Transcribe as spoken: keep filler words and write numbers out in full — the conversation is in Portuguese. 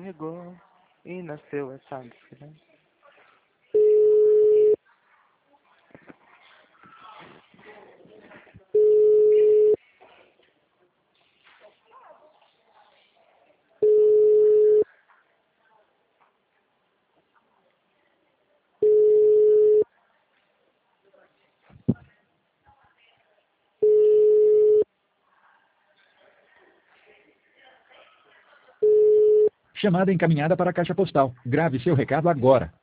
chegou e nasceu essa desgraça. Chamada encaminhada para a caixa postal. Grave seu recado agora.